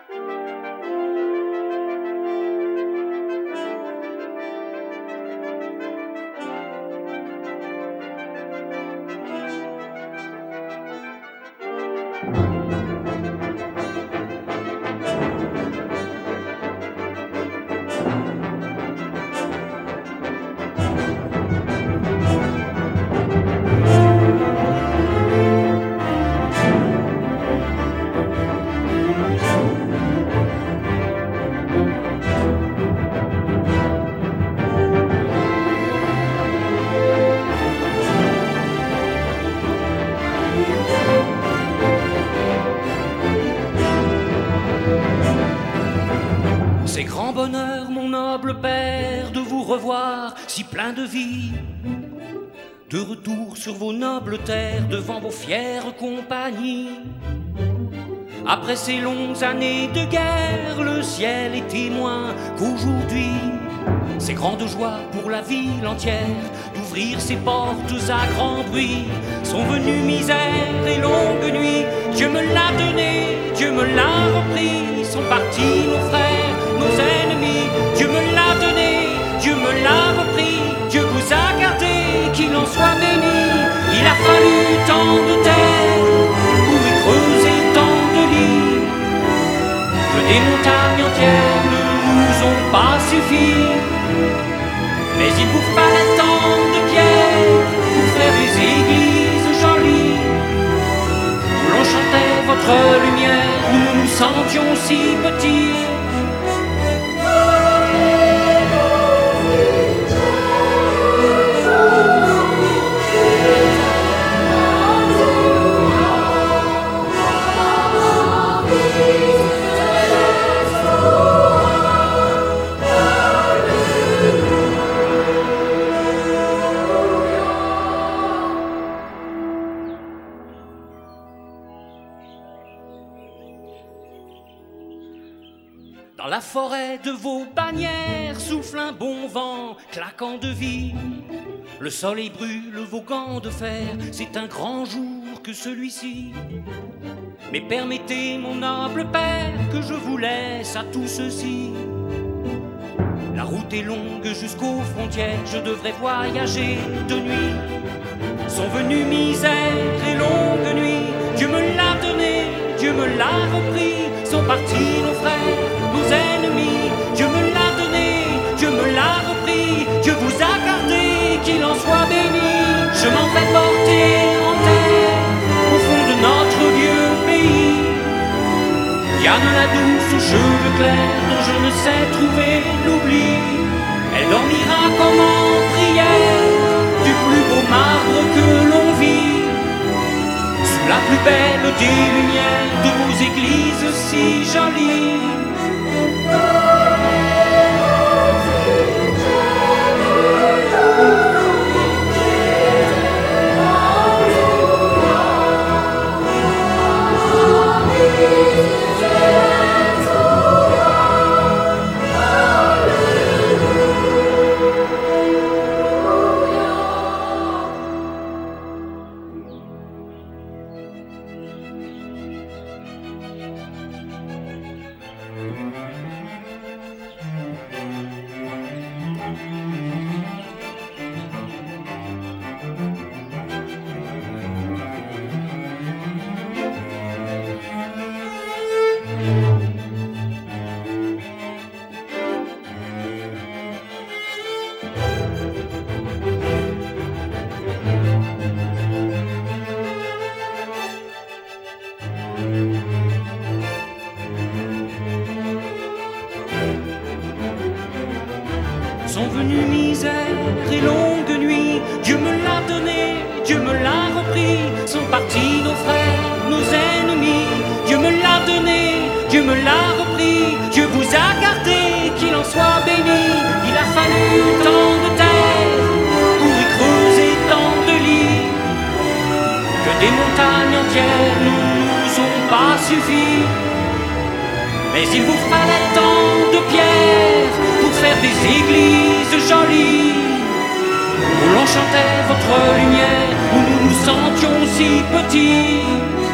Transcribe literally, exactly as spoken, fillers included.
C'est grand bonheur, mon noble père, de vous revoir si plein de vie. De retour sur vos nobles terres, devant vos fières compagnies. Après ces longues années de guerre, le ciel est témoin qu'aujourd'hui, c'est grande joie pour la ville entière d'ouvrir ses portes à grand bruit. Sont venues misère et longues nuits, Dieu me l'a donné, Dieu me l'a repris. Sont partis nos frères, nos ennemis, Dieu me l'a donné, Dieu me l'a repris. Dieu vous a gardé, qu'il en soit béni. Il a fallu tant de terre pour y creuser tant de lits, que des montagnes entières ne nous ont pas suffi. Mais il vous fallait tant de pierres pour faire des églises jolies, où l'on chantait votre lumière, où nous nous sentions si petits. Dans la forêt de vos bannières souffle un bon vent claquant de vie. Le soleil brûle vos gants de fer, c'est un grand jour que celui-ci. Mais permettez, mon noble père, que je vous laisse à tout ceci. La route est longue jusqu'aux frontières, je devrais voyager de nuit. Sont venues misère et longues nuits, Dieu me l'a donné, Dieu me l'a repris. Sont partis nos frères, nos ennemis, Dieu me l'a donné, Dieu me l'a repris. Dieu vous a gardé, qu'il en soit béni. Je m'en vais porter en terre, au fond de notre vieux pays. Diane la douce aux cheveux clairs, dont je ne sais trouver l'oubli. Elle dormira comme en prière, du plus beau marbre que l'on vit, sous la plus belle des lumières de vos églises si jolies. Sont venues misère et longues nuits, Dieu me l'a donné, Dieu me l'a repris. Sont partis nos frères, nos ennemis, Dieu me l'a donné, Dieu me l'a repris. Dieu vous a gardé, qu'il en soit béni. Il a fallu tant de terre pour y creuser tant de lits, que des montagnes entières ne nous ont pas suffi. Mais il vous fallait tant de pierres pour faire des églises jolies, où l'on chantait votre lumière, où nous nous sentions si petits.